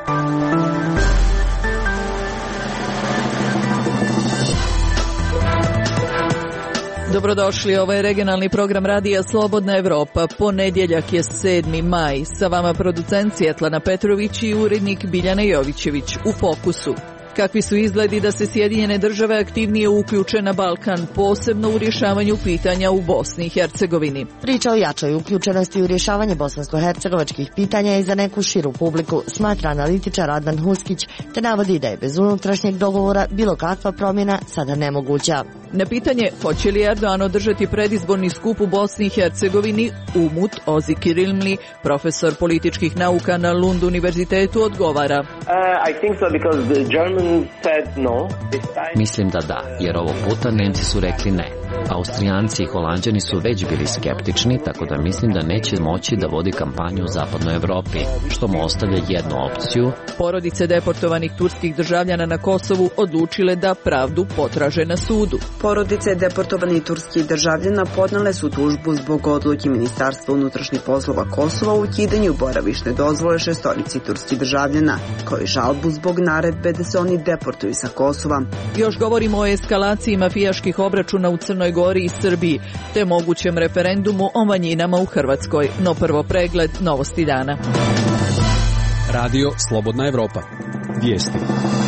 Dobrodošli, ovo je regionalni program radija Slobodna Evropa. Ponedjeljak je 7. maj. Sa vama producent Svjetlana Petrović i urednik Biljana Jovićević. U fokusu. Kakvi su izgledi da se Sjedinjene države aktivnije uključe na Balkan, posebno u rješavanju pitanja u Bosni i Hercegovini? Priča o jačoj uključenosti u rješavanje bosansko-hercegovačkih pitanja i za neku širu publiku, smatra analitičar Adnan Huskić, te navodi da je bez unutrašnjeg dogovora bilo kakva promjena sada nemoguća. Na pitanje hoće li Erdogan održati predizborni skup u Bosni i Hercegovini, Umut Ozikirilmli, profesor političkih nauka na Lund univerzitetu, odgovara. Mislim da, jer ovog puta Nemci su rekli ne. Austrijanci i Holanđani su već bili skeptični, tako da mislim da neće moći da vodi kampanju u zapadnoj Evropi, što mu ostavlja jednu opciju. Porodice deportovanih turskih državljana na Kosovu odlučile da pravdu potraže na sudu. Porodice deportovanih turskih državljana podnele su tužbu zbog odluke Ministarstva unutrašnjih poslova Kosova u ukidanju boravišne dozvole šestorici turskih državljana, kao i žalbu zbog naredbe da se oni deportuju sa Kosova. Još govorimo o eskalaciji mafijaških obračuna u Crnoj Gori i Srbiji, te mogućem referendumu o manjinama u Hrvatskoj. No prvo pregled novosti dana. Radio Slobodna Evropa. Vijesti.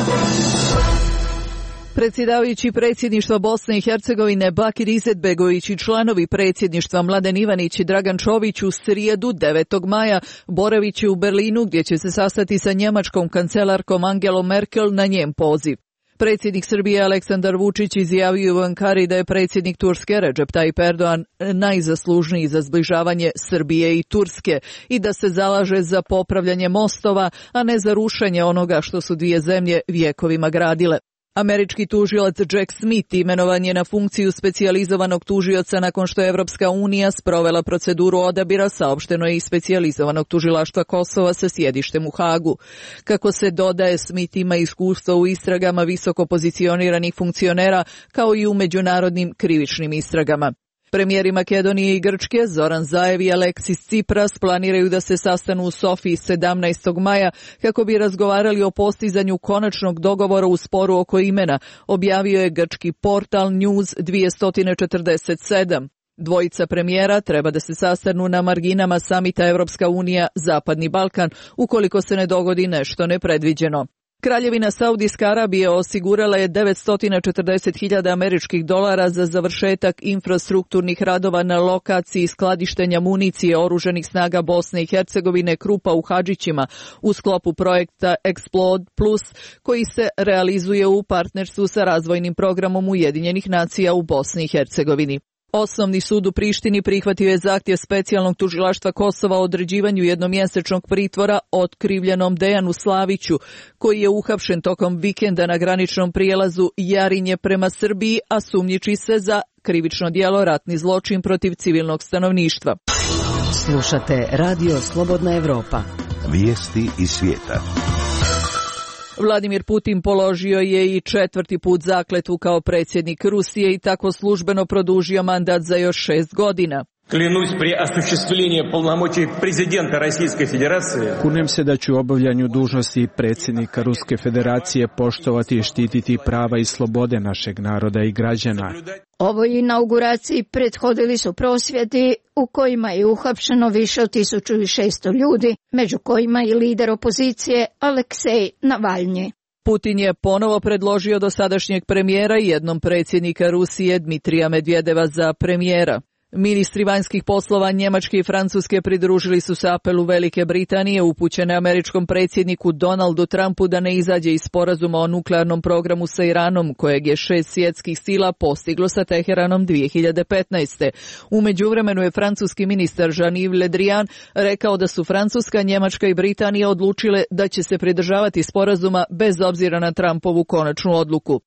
Predsjedavajući predsjedništva Bosne i Hercegovine Bakir Izetbegović i članovi predsjedništva Mladen Ivanić i Dragan Čović u srijedu 9. maja boravit će u Berlinu, gdje će se sastati sa njemačkom kancelarkom Angelom Merkel na njen poziv. Predsjednik Srbije Aleksandar Vučić izjavio u Ankari da je predsjednik Turske Recep Tayyip Erdogan najzaslužniji za zbližavanje Srbije i Turske i da se zalaže za popravljanje mostova, a ne za rušenje onoga što su dvije zemlje vjekovima gradile. Američki tužilac Jack Smith imenovan je na funkciju specijalizovanog tužioca nakon što je Evropska unija sprovela proceduru odabira, saopšteno je iz specijalizovanog tužilaštva Kosova sa sjedištem u Hagu. Kako se dodaje, Smith ima iskustvo u istragama visoko pozicioniranih funkcionera kao i u međunarodnim krivičnim istragama. Premijeri Makedonije i Grčke Zoran Zaev i Aleksis Tsipras planiraju da se sastanu u Sofiji 17. maja kako bi razgovarali o postizanju konačnog dogovora u sporu oko imena, objavio je grčki portal News 247. Dvojica premijera treba da se sastanu na marginama samita Evropska unija Zapadni Balkan, ukoliko se ne dogodi nešto nepredviđeno. Kraljevina Saudijska Arabija osigurala je $940.000 američkih za završetak infrastrukturnih radova na lokaciji skladištenja municije oružanih snaga Bosne i Hercegovine Krupa u Hadžićima u sklopu projekta Explode Plus, koji se realizuje u partnerstvu sa razvojnim programom Ujedinjenih nacija u Bosni i Hercegovini. Osnovni sud u Prištini prihvatio je zahtjev specijalnog tužilaštva Kosova o određivanju jednomjesečnog pritvora otkrivljenom Dejanu Slaviću, koji je uhapšen tokom vikenda na graničnom prijelazu Jarinje prema Srbiji, a sumnjiči se za krivično djelo ratni zločin protiv civilnog stanovništva. Slušate Radio Slobodna Evropa. Vijesti iz svijeta. Vladimir Putin položio je i 4. put zakletvu kao predsjednik Rusije i tako službeno produžio mandat za još 6 godina. Клянусь при осуществлении полномочий президента Российской Федерации. Kunem se da ću u obavljanju dužnosti predsjednika Ruske Federacije poštovati i štititi prava i slobode našeg naroda i građana. Ovoj inauguraciji prethodili su prosvjedi u kojima je uhapšeno više od 1600 ljudi, među kojima i lider opozicije Aleksej Navalnji. Putin je ponovo predložio dosadašnjeg premijera i jednom predsjednika Rusije Dmitrija Medvedeva za premijera. Ministri vanjskih poslova Njemačke i Francuske pridružili su se apelu Velike Britanije upućene američkom predsjedniku Donaldu Trumpu da ne izađe iz sporazuma o nuklearnom programu sa Iranom, kojeg je 6 svjetskih sila postiglo sa Teheranom 2015. U međuvremenu je francuski ministar Jean-Yves Le Drian rekao da su Francuska, Njemačka i Britanija odlučile da će se pridržavati sporazuma bez obzira na Trumpovu konačnu odluku.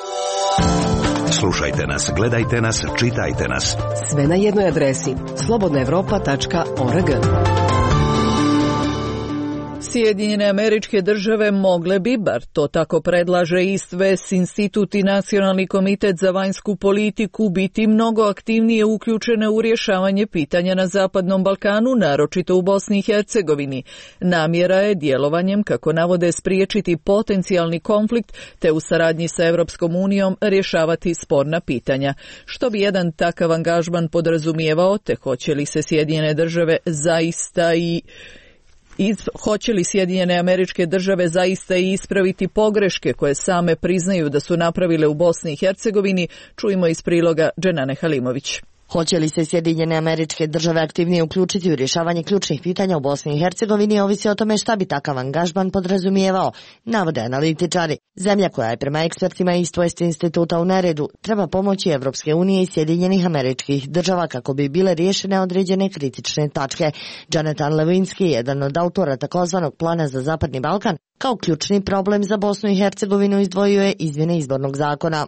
Slušajte nas, gledajte nas, čitajte nas. Sve na jednoj adresi slobodnaevropa.org. Sjedinjene Američke Države mogle bi, bar to tako predlaže East West Institut i Nacionalni komitet za vanjsku politiku, biti mnogo aktivnije uključene u rješavanje pitanja na Zapadnom Balkanu, naročito u Bosni i Hercegovini. Namjera je djelovanjem, kako navode, spriječiti potencijalni konflikt te u saradnji sa Europskom unijom rješavati sporna pitanja. Što bi jedan takav angažman podrazumijevao, te hoće li se Sjedinjene Države zaista hoće li Sjedinjene Američke Države zaista i ispraviti pogreške koje same priznaju da su napravile u Bosni i Hercegovini, čujmo iz priloga Dženane Halimović. Hoće li se Sjedinjene Američke Države aktivnije uključiti u rješavanje ključnih pitanja u Bosni i Hercegovini, ovisi o tome šta bi takav angažman podrazumijevao, navode analitičari. Zemlja koja je prema ekspertima East West instituta u neredu treba pomoći Evropske unije i Sjedinjenih Američkih Država kako bi bile riješene određene kritične tačke. Jonathan Lewinsky, jedan od autora takozvanog plana za Zapadni Balkan, kao ključni problem za Bosnu i Hercegovinu izdvojio je izmjene izbornog zakona.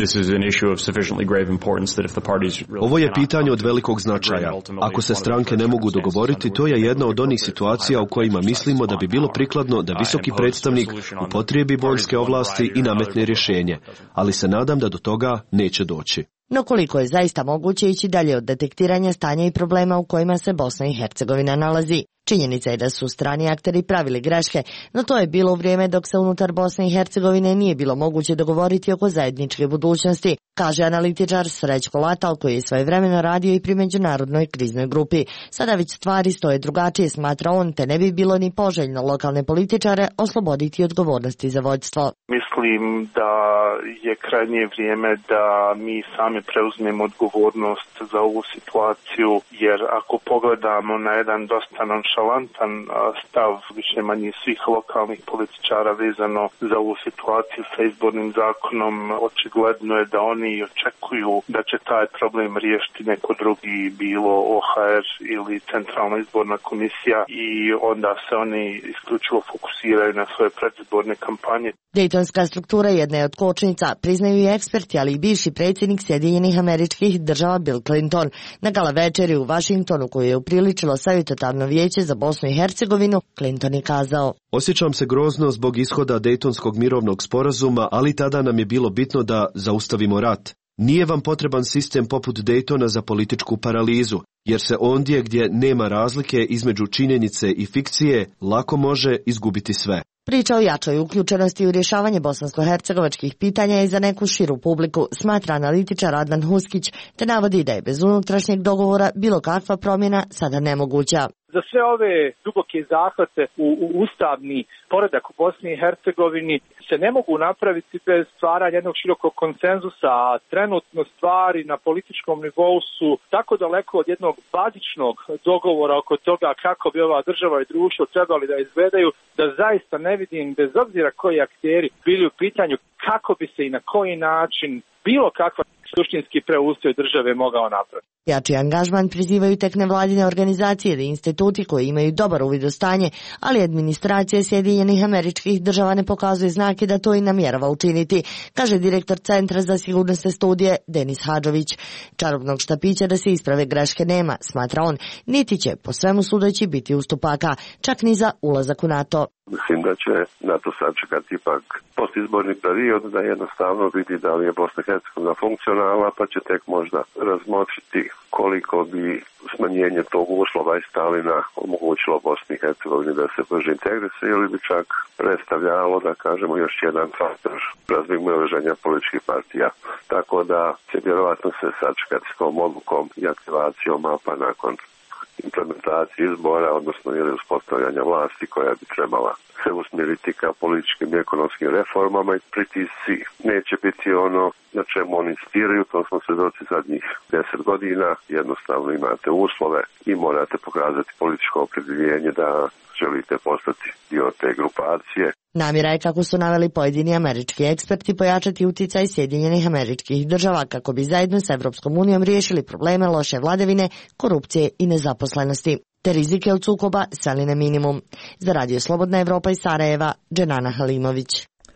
Ovo je pitanje od velikog značaja. Ako se stranke ne mogu dogovoriti, to je jedna od onih situacija u kojima mislimo da bi bilo prikladno da visoki predstavnik upotrijebi vojske ovlasti i nametne rješenje, ali se nadam da do toga neće doći. No koliko je zaista moguće ići dalje od detektiranja stanja i problema u kojima se Bosna i Hercegovina nalazi? Činjenica je da su strani akteri pravili greške, no to je bilo u vrijeme dok se unutar Bosne i Hercegovine nije bilo moguće dogovoriti oko zajedničke budućnosti, kaže analitičar Srećko Latal, koji je svojevremeno radio i pri međunarodnoj kriznoj grupi. Sada već stvari stoje drugačije, smatra on, te ne bi bilo ni poželjno lokalne političare osloboditi odgovornosti za vodstvo. Mislim da je krajnje vrijeme da mi sami preuzmemo odgovornost za ovu situaciju, jer ako pogledamo na jedan dosta nonšalantan stav više manje svih lokalnih političara vezano za ovu situaciju sa izbornim zakonom, očigledno je da oni očekuju da će taj problem riješiti neko drugi, bilo OHR ili Centralna izborna komisija, i onda se oni isključivo fokusiraju na svoje predizborne kampanje. Dejtonska struktura jedna je od kočnica, priznaju i eksperti, ali i bivši predsjednik Sjedinjenih Američkih Država Bill Clinton. Na gala večeri u Vašingtonu, koju je upriličilo savjetodavno vijeće za Bosnu i Hercegovinu, Clinton je kazao: Osjećam se grozno zbog ishoda Dejtonskog mirovnog sporazuma, ali tada nam je bilo bitno da zaustavimo rat. Nije vam potreban sistem poput Dejtona za političku paralizu, jer se ondje gdje nema razlike između činjenice i fikcije lako može izgubiti sve. Priča o jačoj uključenosti u rješavanje bosansko-hercegovačkih pitanja je za neku širu publiku, smatra analitičar Adnan Huskić, te navodi da je bez unutrašnjeg dogovora bilo kakva promjena sada nemoguća. Za sve ove duboke zahvate u ustavni poredak u Bosni i Hercegovini se ne mogu napraviti bez stvaranja jednog širokog konsenzusa, a trenutno stvari na političkom nivou su tako daleko od jednog bazičnog dogovora oko toga kako bi ova država i društvo trebali da izgledaju, da zaista ne vidim, bez obzira koji akteri bili u pitanju, kako bi se i na koji način bilo kakva suštinski preustroj države mogao napraviti. Jači angažman prizivaju tek nevladine organizacije ili instituti koji imaju dobar uvid u stanje, ali administracija Sjedinjenih Američkih Država ne pokazuje znake da to i namjerava učiniti, kaže direktor Centra za sigurnosne studije Denis Hadžović. Čarobnog štapića da se isprave greške nema, smatra on, niti će po svemu sudeći biti ustupaka, čak ni za ulazak u NATO. Mislim da će NATO sačekati ipak postizborni period, da jednostavno vidi da li je Bosna i Hercegovina funkcionalna, pa će tek možda razmotriti koliko bi smanjenje tog uslova i Stalina omogućilo Bosni i Hercegovini da se brže integrisuje, ili bi čak predstavljalo, da kažemo, još jedan faktor razmimoilaženja političkih partija. Tako da će vjerovatno se sačekati s tom odlukom i aktivacijom mapa nakon implementacije izbora, odnosno ili uspostavljanja vlasti koja bi trebala se usmjeriti ka političkim i ekonomskim reformama, i pritisci neće biti ono na čemu oni insistiraju, to smo svjedoci zadnjih 10 godina. Jednostavno imate uslove i morate pokazati političko opredjeljenje da želite postati dio te grupacije. Namjera je, kako su naveli pojedini američki eksperti, pojačati utjecaj Sjedinjenih Američkih Država kako bi zajedno s Evropskom unijom riješili probleme loše vladavine, korupcije i nezaposlenosti, te rizike od sukoba sveli na minimum. Za Radio Slobodna Evropa iz Sarajeva, Dženana Halimović.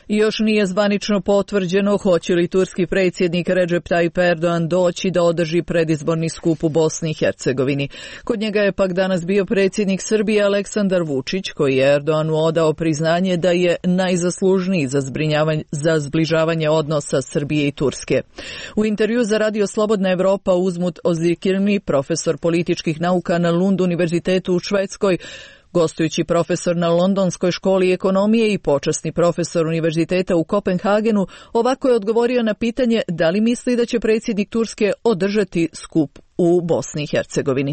Još nije zvanično potvrđeno hoće li turski predsjednik Recep Tayyip Erdogan doći da održi predizborni skup u Bosni i Hercegovini. Kod njega je pak danas bio predsjednik Srbije Aleksandar Vučić, koji je Erdoganu odao priznanje da je najzaslužniji za zbližavanje odnosa Srbije i Turske. U intervju za Radio Slobodna Evropa Uzmut Ozirkirmi, profesor političkih nauka na Lund univerzitetu u Švedskoj, gostujući profesor na Londonskoj školi ekonomije i počasni profesor univerziteta u Kopenhagenu, ovako je odgovorio na pitanje da li misli da će predsjednik Turske održati skup u Bosni i Hercegovini.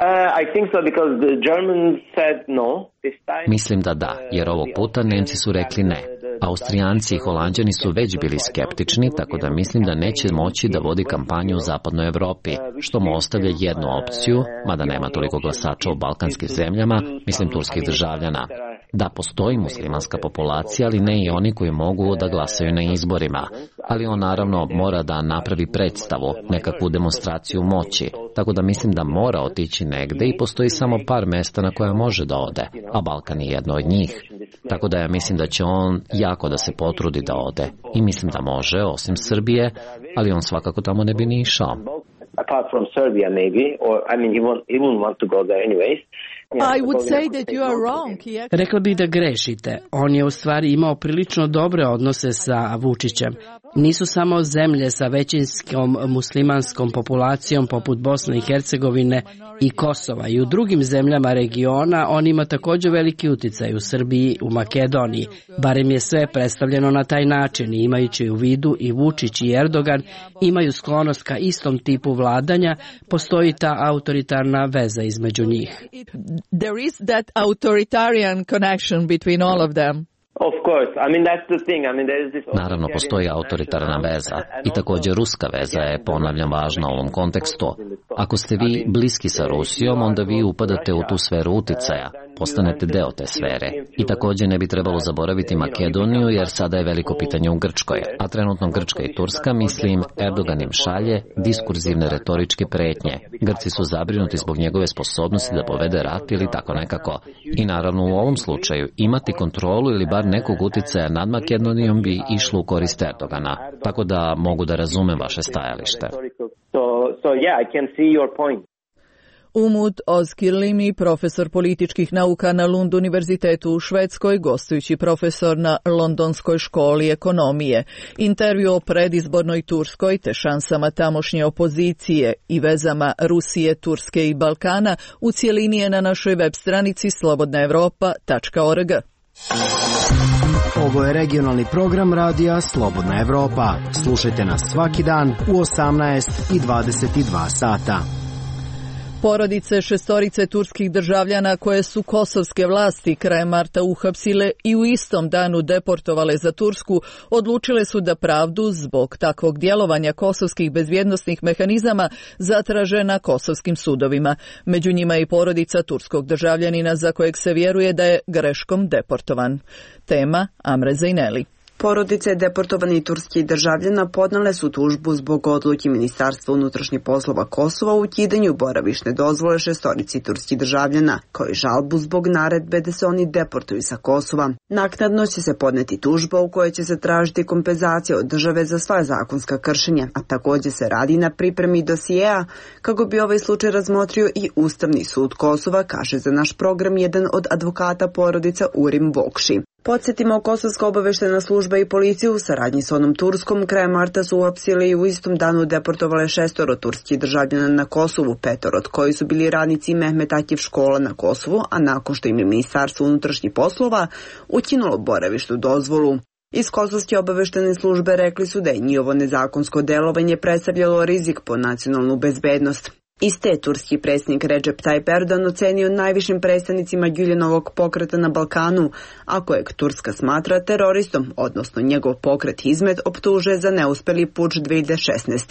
Mislim da, jer ovog puta Nemci su rekli ne. Austrijanci i Holanđani su već bili skeptični, tako da mislim da neće moći da vodi kampanju u zapadnoj Evropi, što mu ostavlja jednu opciju, mada nema toliko glasača u balkanskim zemljama, mislim turskih državljana. Da, postoji muslimanska populacija, ali ne i oni koji mogu da glasaju na izborima. Ali on naravno mora da napravi predstavu, nekakvu demonstraciju moći, tako da mislim da mora otići negde i postoji samo par mesta na koja može da ode, a Balkan je jedno od njih. Tako da ja mislim da će on jako da se potrudi da ode. I mislim da može, osim Srbije, ali on svakako tamo ne bi ni išao. I would say that you are wrong. Rekla bih da grešite. On je u stvari imao prilično dobre odnose sa Vučićem. Nisu samo zemlje sa većinskom muslimanskom populacijom poput Bosne i Hercegovine i Kosova. I u drugim zemljama regiona on ima također veliki uticaj u Srbiji, u Makedoniji. Barem je sve predstavljeno na taj način, imajući u vidu i Vučić i Erdogan imaju sklonost ka istom tipu vladanja, postoji ta autoritarna veza između njih. There is that authoritarian connection between all of them. Naravno, postoji autoritarna veza i također ruska veza je, ponavljam, važna u ovom kontekstu. Ako ste vi bliski sa Rusijom, onda vi upadate u tu sferu uticaja, postanete deo te sfere. I također ne bi trebalo zaboraviti Makedoniju, jer sada je veliko pitanje u Grčkoj, a trenutno Grčka i Turska, mislim, Erdogan im šalje diskurzivne retoričke pretnje. Grci su zabrinuti zbog njegove sposobnosti da povede rat ili tako nekako. I naravno u ovom slučaju imati kontrolu ili bar nekog uticaja nad Makedonijom bi išlo u korist Erdogana, tako da mogu da razumem vaše stajalište. Umut Ozkirlimi, profesor političkih nauka na Lund univerzitetu u Švedskoj, gostujući profesor na Londonskoj školi ekonomije. Intervju o predizbornoj Turskoj te šansama tamošnje opozicije i vezama Rusije, Turske i Balkana u cjelini je na našoj web stranici slobodnaevropa.org. Ovo je regionalni program radija Slobodna Evropa. Slušajte nas svaki dan u 18 i 22 sata. Porodice šestorice turskih državljana koje su kosovske vlasti krajem marta uhapsile i u istom danu deportovale za Tursku, odlučile su da pravdu zbog takvog djelovanja kosovskih bezbjednosnih mehanizama zatraže na kosovskim sudovima. Među njima je i porodica turskog državljanina za kojeg se vjeruje da je greškom deportovan. Tema Amre Zejneli. Porodice deportovanih turskih državljana podnale su tužbu zbog odluke Ministarstva unutrašnjih poslova Kosova u ukidanju boravišne dozvole šestorici turskih državljana, kao i žalbu zbog naredbe da se oni deportuju sa Kosova. Naknadno će se podneti tužba u kojoj će se tražiti kompenzacija od države za sva zakonska kršenja, a također se radi na pripremi dosijeja kako bi ovaj slučaj razmotrio i Ustavni sud Kosova, kaže za naš program jedan od advokata porodica Urim Vokši. Podsjetimo, kosovska obaveštena služba i policija u saradnji s onom Turskom krajem marta su uhapsili i u istom danu deportovale 6 turskih državljana na Kosovu, 5 od koji su bili radnici Mehmet Akif škola na Kosovu, a nakon što im je Ministarstvo unutrašnjih poslova ukinulo boravišnu dozvolu. Iz kosovske obaveštene službe rekli su da je njihovo nezakonsko delovanje predstavljalo rizik po nacionalnu bezbednost. Iste je turski predsjednik Recep Tayyip Erdogan ocenio najvišim predstavnicima Güljanovog pokreta na Balkanu, a kojeg Turska smatra teroristom, odnosno njegov pokret Hizmet optužuje za neuspjeli puč 2016.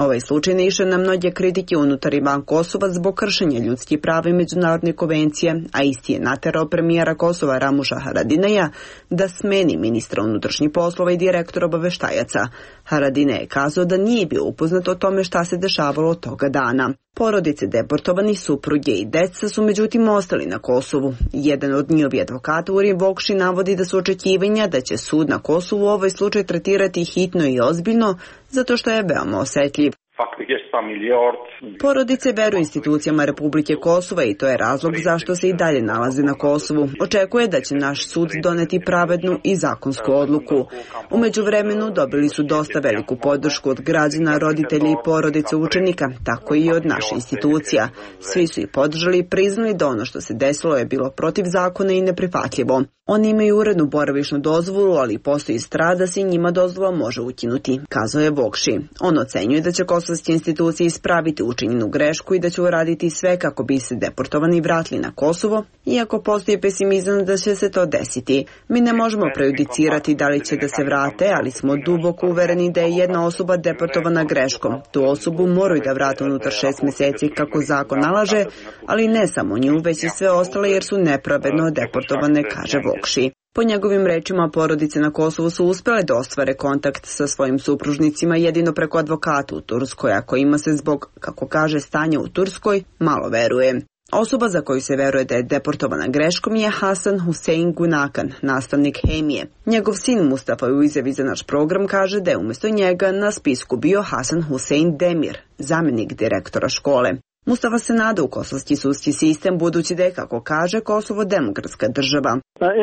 Ovaj slučaj naišao na mnoge kritike unutar i van Kosova zbog kršenja ljudskih prava i međunarodne konvencije, a isti je naterao premijera Kosova Ramuša Haradinaja da smeni ministra unutrašnjih poslova i direktora obaveštajaca. Haradinaj je kazao da nije bio upoznat o tome šta se dešavalo toga dana. Porodice deportovanih, supruge i deca su međutim ostali na Kosovu. Jedan od njihovih advokata Urin Vokši navodi da su očekivanja da će sud na Kosovu ovaj slučaj tretirati hitno i ozbiljno zato što je veoma osetljiv. Porodice veruju institucijama Republike Kosova i to je razlog zašto se i dalje nalaze na Kosovu. Očekuje da će naš sud doneti pravednu i zakonsku odluku. U međuvremenu dobili su dosta veliku podršku od građana, roditelja i porodice učenika, tako i od naše institucija. Svi su ih podržali i priznali da ono što se desilo je bilo protiv zakona i neprihvatljivo. Oni imaju urednu boravišnu dozvolu, ali postoji strah da se njima dozvola može ukinuti, kazao je Vokši. On ocenjuje da će kosovske institucije ispraviti učinjenu grešku i da će uraditi sve kako bi se deportovani vratili na Kosovo, iako postoji pesimizam da će se to desiti. Mi ne možemo prejudicirati da li će da se vrate, ali smo duboko uvereni da je jedna osoba deportovana greškom. Tu osobu moraju da vrate unutar 6 meseci kako zakon nalaže, ali ne samo nju, već i sve ostale jer su nepravedno deportovane, kaže Vokši. Po njegovim rečima, porodice na Kosovu su uspjele da ostvare kontakt sa svojim supružnicima jedino preko advokata u Turskoj, a kojima se zbog, kako kaže, stanja u Turskoj malo veruje. Osoba za koju se veruje da je deportovana greškom je Hasan Hussein Gunakan, nastavnik hemije. Njegov sin Mustafa u izjavi za naš program kaže da je umjesto njega na spisku bio Hasan Hussein Demir, zamjenik direktora škole. Mustafa se nada u kosovski sudski sistem, budući da je, kako kaže, Kosovo demokratska država.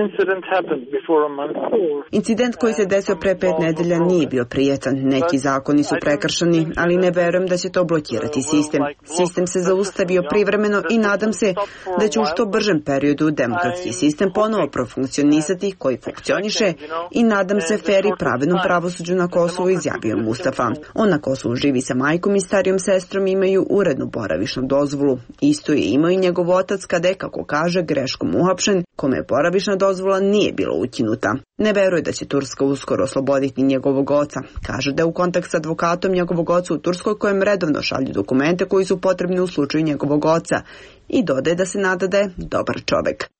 Incident koji se desio pre 5 nedelja nije bio prijetan. Neki zakoni su prekršeni, ali ne verujem da će to blokirati sistem. Sistem se zaustavio privremeno i nadam se da će u što bržem periodu demokratski sistem ponovo profunkcionisati koji funkcioniše i nadam se fer i pravednom pravosuđu na Kosovu, izjavio Mustafa. On na Kosovu živi sa majkom i starijom sestrom, imaju urednu boravišnu dozvolu. Isto je imao i njegov otac kada je, kako kaže, greškom uhapšen, kome boravišna dozvola nije bila ukinuta. Ne veruje da će Turska uskoro osloboditi njegovog oca. Kaže da je u kontakt s advokatom njegovog oca u Turskoj kojem redovno šalju dokumente koji su potrebni u slučaju njegovog oca i dodaje da se nada da je dobar čovek.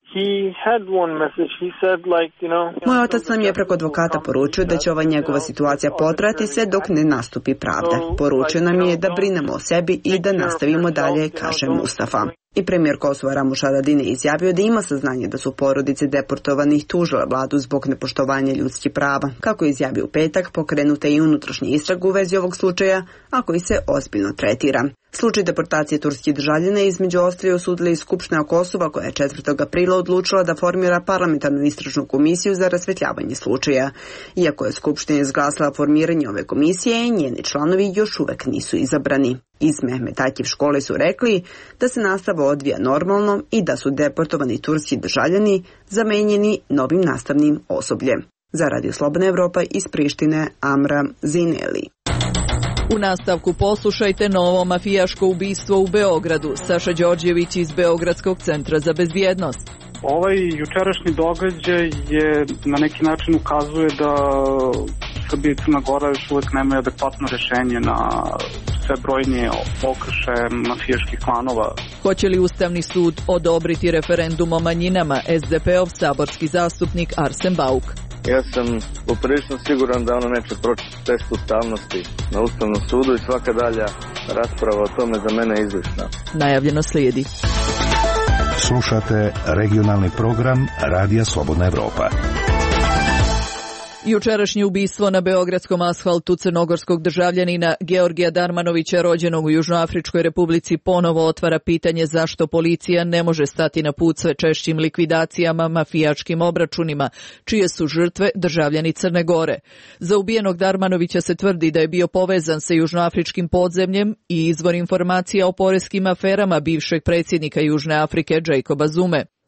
Moj otac nam je preko advokata poručio da će ova njegova situacija potrajati sve dok ne nastupi pravda. Poručio nam je da brinemo o sebi i da nastavimo dalje, kaže Mustafa. I premijer Kosova Ramuš Haradinaj izjavio da ima saznanje da su porodice deportovanih tužile vladu zbog nepoštovanja ljudskih prava. Kako je izjavio u petak, pokrenuta je i unutrašnja istraga u vezi ovog slučaja, a koji se ozbiljno tretira. Slučaj deportacije turskih državljana između Austrije osudila i Skupština Kosova, koja je 4. aprila odlučila da formira parlamentarnu istražnu komisiju za rasvetljavanje slučaja. Iako je Skupština izglasala formiranje ove komisije, njeni članovi još uvek nisu izabrani. Iz Mehmet Akif škole su rekli da se nastava odvija normalno i da su deportovani turski državljani zamenjeni novim nastavnim osobljem. Za Radio Slobodna Evropa iz Prištine, Amra Zineli. U nastavku poslušajte novo mafijaško ubistvo u Beogradu. Saša Đorđević iz Beogradskog centra za bezbjednost. Ovaj jučerašnji događaj je na neki način ukazuje da Srbija i Crna Gora još uvek nemaju adekvatno rešenje na sve brojnije okršaje mafijaških klanova. Hoće li Ustavni sud odobriti referendum o manjinama? SDP-ov saborski zastupnik Arsen Bauk. Ja sam poprilično siguran da ono neće proći test ustavnosti na Ustavnom sudu i svaka dalja rasprava o tome za mene je izlišna. Najavljeno slijedi. Slušate regionalni program Radija Slobodna Evropa. Jučerašnje ubistvo na beogradskom asfaltu crnogorskog državljanina Georgija Darmanovića, rođenog u Južnoafričkoj Republici, ponovo otvara pitanje zašto policija ne može stati na put sve češćim likvidacijama, mafijačkim obračunima, čije su žrtve državljani Crne Gore. Za ubijenog Darmanovića se tvrdi da je bio povezan sa južnoafričkim podzemljem i izvor informacija o poreskim aferama bivšeg predsjednika Južne Afrike Jacoba Zume.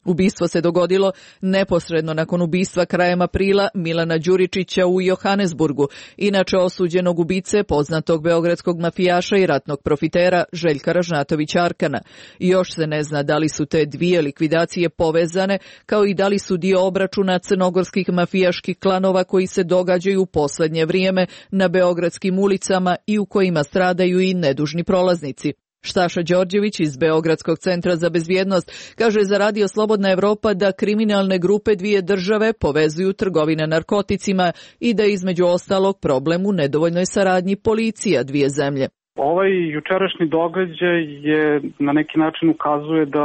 Ubistvo se dogodilo neposredno nakon ubistva krajem aprila Milana Đuričića u Johannesburgu, inače osuđenog ubice poznatog beogradskog mafijaša i ratnog profitera Željka Ražnatovića Arkana. Još se ne zna da li su te dvije likvidacije povezane, kao i da li su dio obračuna crnogorskih mafijaških klanova koji se događaju u poslednje vrijeme na beogradskim ulicama i u kojima stradaju i nedužni prolaznici. Štaša Đorđević iz Beogradskog centra za bezbjednost kaže za Radio Slobodna Evropa da kriminalne grupe dvije države povezuju trgovine narkoticima i da je između ostalog problem u nedovoljnoj saradnji policija dvije zemlje. Ovaj jučerašnji događaj je na neki način ukazuje da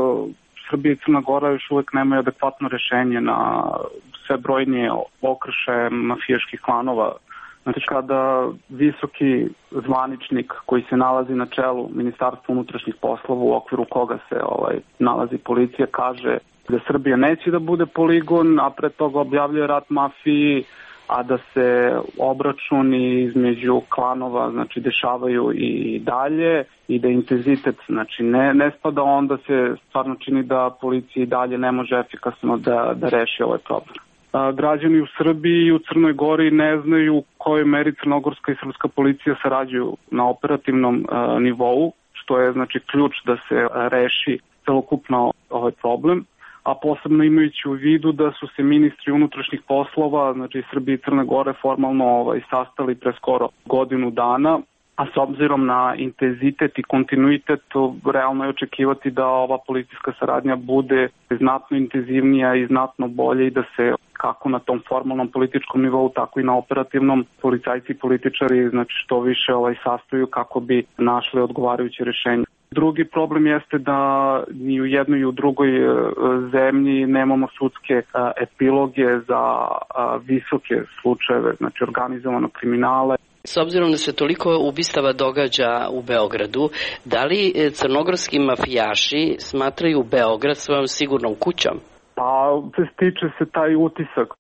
Srbija i Crna Gora još uvek nemaju adekvatno rešenje na sve brojnije okrše mafijaških klanova. Znači, kada visoki zvaničnik koji se nalazi na čelu Ministarstva unutrašnjih poslova u okviru koga se nalazi policija kaže da Srbija neće da bude poligon, a pre toga objavljuje rat mafiji, a da se obračuni između klanova znači dešavaju i dalje i da intenzitet znači ne spada, onda se stvarno čini da policija i dalje ne može efikasno da reši ovaj problem. Građani u Srbiji i u Crnoj Gori ne znaju u kojoj meri crnogorska i srpska policija sarađuju na operativnom nivou, što je znači ključ da se reši celokupno ovaj problem, a posebno imajući u vidu da su se ministri unutrašnjih poslova, znači Srbije i Crne Gore formalno sastali pre skoro godinu dana, a s obzirom na intenzitet i kontinuitet, realno je očekivati da ova policijska saradnja bude znatno intenzivnija i znatno bolje i da se kako na tom formalnom političkom nivou, tako i na operativnom policajci i političari znači što više sastaju kako bi našli odgovarajuće rešenje. Drugi problem jeste da ni u jednoj i u drugoj zemlji nemamo sudske epiloge za visoke slučajeve, znači organizovanog kriminala. S obzirom da se toliko ubistava događa u Beogradu, da li crnogorski mafijaši smatraju Beograd svojom sigurnom kućom? Pa stiče se taj utisak.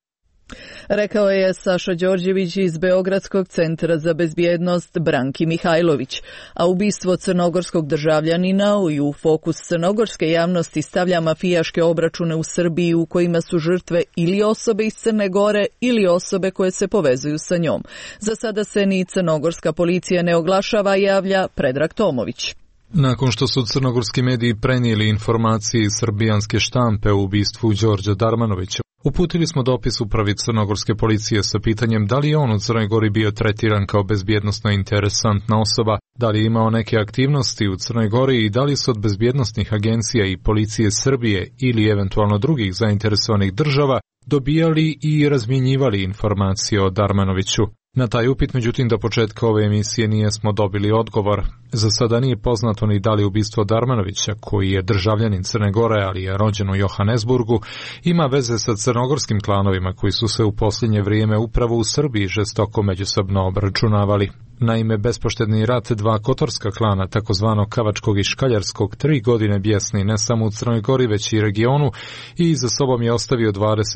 Rekao je Saša Đorđević iz Beogradskog centra za bezbjednost Branki Mihajlović, a ubistvo crnogorskog državljanina i u fokus crnogorske javnosti stavlja mafijaške obračune u Srbiji u kojima su žrtve ili osobe iz Crne Gore ili osobe koje se povezuju sa njom. Za sada se ni crnogorska policija ne oglašava, javlja Predrag Tomović. Nakon što su crnogorski mediji prenijeli informacije iz srbijanske štampe o ubistvu Đorđa Darmanovića, uputili smo dopis upravi crnogorske policije sa pitanjem da li je on u Crnoj Gori bio tretiran kao bezbjednosno interesantna osoba, da li je imao neke aktivnosti u Crnoj Gori i da li su od bezbjednosnih agencija i policije Srbije ili eventualno drugih zainteresovanih država dobijali i razmjenjivali informacije o Darmanoviću. Na taj upit, međutim, do početka ove emisije nismo dobili odgovor. Za sada nije poznato ni da li ubistvo Darmanovića, koji je državljanin Crne Gore, ali je rođen u Johannesburgu, ima veze sa crnogorskim klanovima koji su se u posljednje vrijeme upravo u Srbiji žestoko međusobno obračunavali. Naime, bespoštedni rat dva kotorska klana, takozvanog Kavačkog i Škaljarskog, 3 godine bjesni ne samo u Crnoj Gori, već i regionu, i za sobom je ostavio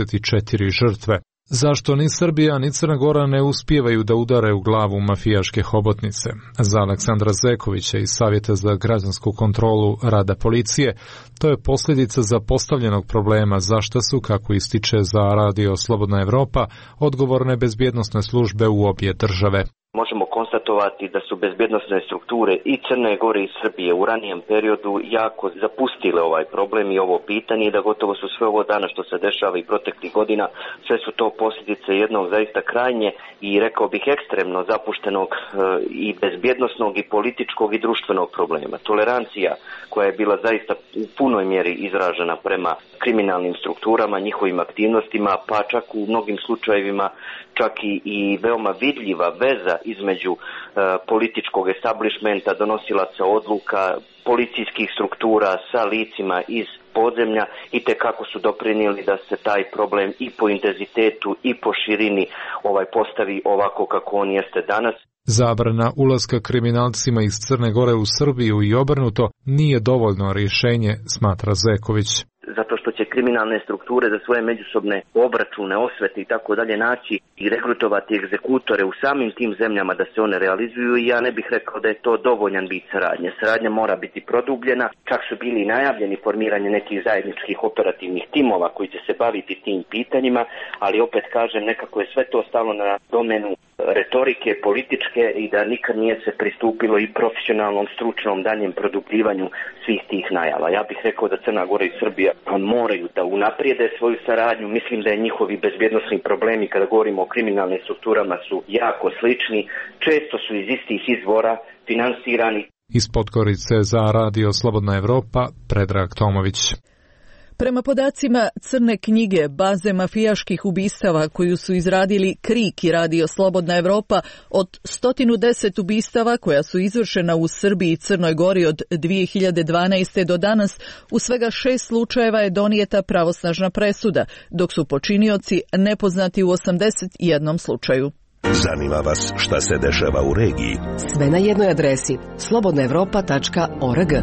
24 žrtve. Zašto ni Srbija ni Crna Gora ne uspijevaju da udare u glavu mafijaške hobotnice? Za Aleksandra Zekovića iz Savjeta za građansku kontrolu rada policije, to je posljedica zapostavljenog problema zašto su, kako ističe za Radio Slobodna Evropa, odgovorne bezbjednosne službe u obje države. Možemo konstatovati da su bezbjednosne strukture i Crne Gore i Srbije u ranijem periodu jako zapustile ovaj problem i ovo pitanje i da gotovo su sve ovo dana što se dešava i proteklih godina, sve su to posljedice jednog zaista krajnje i rekao bih ekstremno zapuštenog i bezbjednosnog i političkog i društvenog problema. Tolerancija koja je bila zaista u punoj mjeri izražena prema kriminalnim strukturama, njihovim aktivnostima, pa čak u mnogim slučajevima čak i veoma vidljiva veza između političkog establishmenta, donosilaca odluka, policijskih struktura sa licima iz podzemlja i te kako su doprinijeli da se taj problem i po intenzitetu i po širini postavi ovako kako on jeste danas. Zabrana ulaska kriminalcima iz Crne Gore u Srbiju i obrnuto nije dovoljno rješenje, smatra Zeković. zato što će kriminalne strukture za svoje međusobne obračune, osvete i tako dalje naći i rekrutovati egzekutore u samim tim zemljama da se one realizuju i ja ne bih rekao da je to dovoljan vid saradnje. Saradnja mora biti produbljena, čak su bili najavljeni formiranje nekih zajedničkih operativnih timova koji će se baviti tim pitanjima, ali opet kažem, nekako je sve to stalo na domenu retorike, političke i da nikad nije se pristupilo i profesionalnom, stručnom daljem produbljivanju svih tih najava. Ja bih rekao da Crna Gora i Srbija moraju da unaprijede svoju saradnju. Mislim da je njihovi bezbjednosni problemi kada govorimo o kriminalnim strukturama su jako slični, često su iz istih izvora finansirani. Iz Podgorice za Radio Slobodna Evropa, Predrag Tomović. Prema podacima Crne knjige, baze mafijaških ubistava koju su izradili KRIK i Radio Slobodna Evropa, od 110 ubistava koja su izvršena u Srbiji i Crnoj Gori od 2012. do danas, u svega 6 slučajeva je donijeta pravosnažna presuda, dok su počinioci nepoznati u 81 slučaju. Zanima vas šta se dešava u regiji? Sve na jednoj adresi slobodnaevropa.org.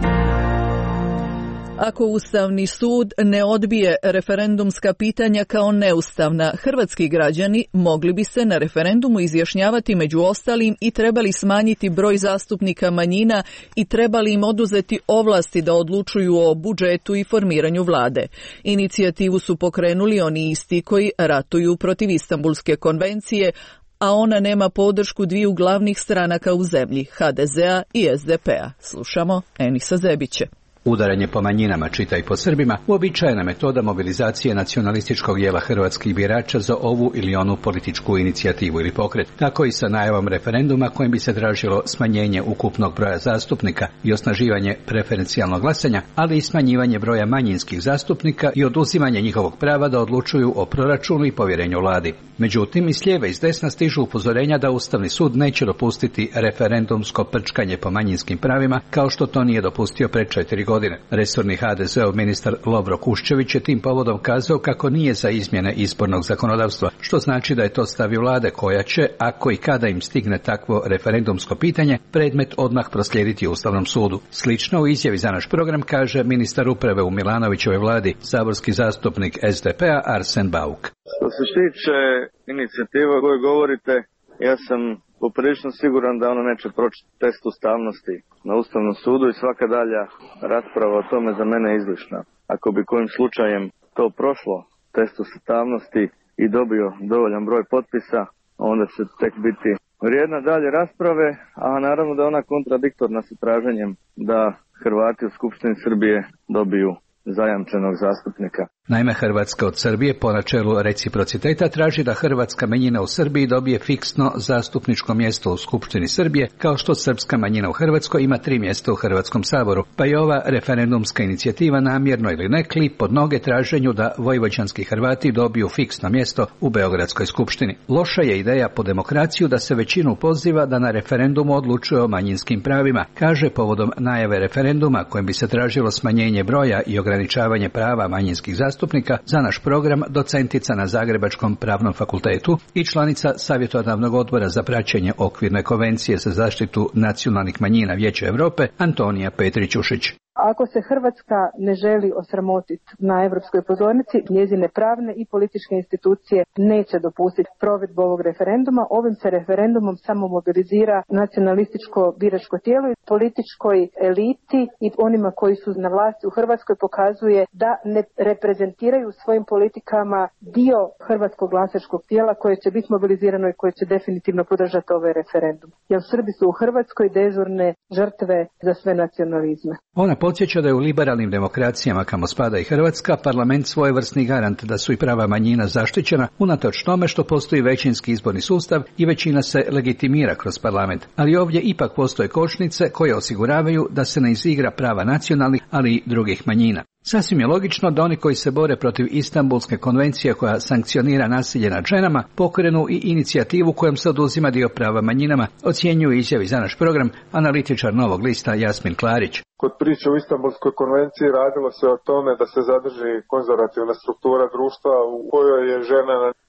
Ako Ustavni sud ne odbije referendumska pitanja kao neustavna, hrvatski građani mogli bi se na referendumu izjašnjavati među ostalim i trebali smanjiti broj zastupnika manjina i trebali im oduzeti ovlasti da odlučuju o budžetu i formiranju vlade. Inicijativu su pokrenuli oni isti koji ratuju protiv Istanbulske konvencije, a ona nema podršku dviju glavnih stranaka u zemlji, HDZ-a i SDP-a. Slušamo Enisa Zebića. Udaranje po manjinama, čitaj po Srbima, uobičajena metoda mobilizacije nacionalističkog dijela hrvatskih birača za ovu ili onu političku inicijativu ili pokret. Tako i sa najavom referenduma kojim bi se tražilo smanjenje ukupnog broja zastupnika i osnaživanje preferencijalnog glasanja, ali i smanjivanje broja manjinskih zastupnika i oduzimanje njihovog prava da odlučuju o proračunu i povjerenju vladi. Međutim, i s lijeva i s desna stižu upozorenja da Ustavni sud neće dopustiti referendumsko prčkanje po manjinskim pravima, kao što to nije dopustio pred 4 godine. Resorni HDZ-ov ministar Lovro Kuščević je tim povodom kazao kako nije za izmjene izbornog zakonodavstva, što znači da je to stav vlade koja će, ako i kada im stigne takvo referendumsko pitanje, predmet odmah proslijediti Ustavnom sudu. Slično u izjavi za naš program kaže ministar uprave u Milanovićevoj vladi, saborski zastupnik SDP-a Arsen Bauk. Što se tiče inicijativa o kojoj govorite, ja sam poprilično siguran da ono neće proći test ustavnosti na Ustavnom sudu i svaka dalja rasprava o tome za mene je izlišna. Ako bi kojim slučajem to prošlo test ustavnosti i dobio dovoljan broj potpisa, onda će tek biti vrijedna dalje rasprave, a naravno da je ona kontradiktorna sa traženjem da Hrvati u Skupštini Srbije dobiju zajamčenog zastupnika. Naime, Hrvatska od Srbije po načelu reciprociteta traži da hrvatska manjina u Srbiji dobije fiksno zastupničko mjesto u Skupštini Srbije, kao što srpska manjina u Hrvatskoj ima 3 mjesta u Hrvatskom saboru, pa je ova referendumska inicijativa namjerno ili ne klip pod noge traženju da vojvođanski Hrvati dobiju fiksno mjesto u Beogradskoj skupštini. Loša je ideja po demokraciju da se većinu poziva da na referendumu odlučuje o manjinskim pravima, kaže povodom najave referenduma kojim bi se tražilo smanjenje broja i ograničavanje prava manjinskih zastupnika za naš program docentica na Zagrebačkom pravnom fakultetu i članica Savjetodavnog odbora za praćenje okvirne konvencije za zaštitu nacionalnih manjina Vijeća Europe Antonija Petrić-Ušić. Ako se Hrvatska ne želi osramotiti na europskoj pozornici, njezine pravne i političke institucije neće dopustiti provedbu ovog referenduma. Ovim se referendumom samo mobilizira nacionalističko biračko tijelo i političkoj eliti i onima koji su na vlasti u Hrvatskoj pokazuje da ne reprezentiraju svojim politikama dio hrvatskog glasačkog tijela koje će biti mobilizirano i koje će definitivno podržati ovaj referendum. Jer Srbi su u Hrvatskoj dežurne žrtve za sve nacionalizme. Ona podsjeća da je u liberalnim demokracijama, kamo spada i Hrvatska, parlament svojevrsni garant da su i prava manjina zaštićena, unatoč tome što postoji većinski izborni sustav i većina se legitimira kroz parlament. Ali ovdje ipak postoje kočnice koje osiguravaju da se ne izigra prava nacionalnih, ali i drugih manjina. Sasvim je logično da oni koji se bore protiv Istanbulske konvencije koja sankcionira nasilje nad ženama pokrenu i inicijativu kojom se oduzima dio prava manjinama, ocjenjuju izjavi za naš program analitičar Novog lista Jasmin Klarić. Kod priče o Istanbulskoj konvenciji radilo se o tome da se zadrži konzervativna struktura društva u kojoj je žena na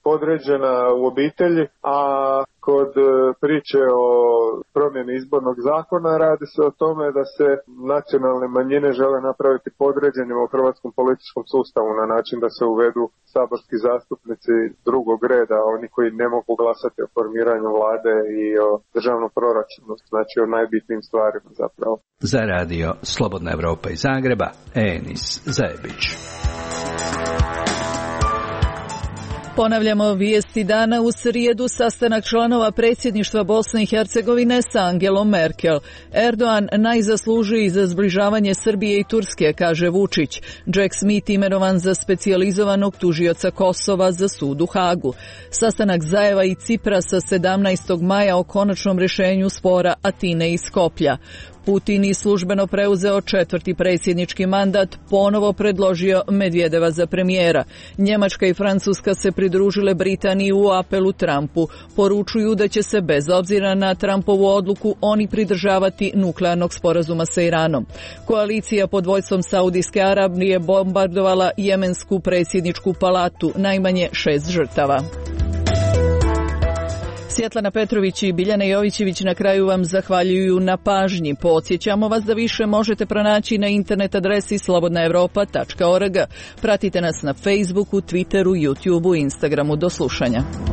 podređena u obitelji, a kod priče o promjeni izbornog zakona radi se o tome da se nacionalne manjine žele napraviti podređenima u hrvatskom političkom sustavu na način da se uvedu saborski zastupnici drugog reda, oni koji ne mogu glasati o formiranju vlade i o državnom proračunu, znači o najbitnijim stvarima zapravo. Za radio Slobodna Evropa iz Zagreba, Enis Zajebić. Ponavljamo vijesti dana. U srijedu sastanak članova predsjedništva Bosne i Hercegovine sa Angelom Merkel. Erdogan najzaslužiji za zbližavanje Srbije i Turske, kaže Vučić. Jack Smith imenovan za specijalizovanog tužioca Kosova za sud u Hagu. Sastanak Zajeva i Ciprasa 17. maja o konačnom rješenju spora Atine i Skoplja. Putin je službeno preuzeo 4. predsjednički mandat, ponovo predložio Medvedeva za premijera. Njemačka i Francuska se pridružile Britaniji u apelu Trumpu. Poručuju da će se bez obzira na Trumpovu odluku oni pridržavati nuklearnog sporazuma sa Iranom. Koalicija pod vodstvom Saudijske Arabije bombardovala jemensku predsjedničku palatu, najmanje 6 žrtava. Svjetlana Petrović i Biljana Jovićević na kraju vam zahvaljuju na pažnji. Podsjećamo vas da više možete pronaći na internet adresi slobodnaevropa.org. Pratite nas na Facebooku, Twitteru, YouTubeu i Instagramu. Do slušanja.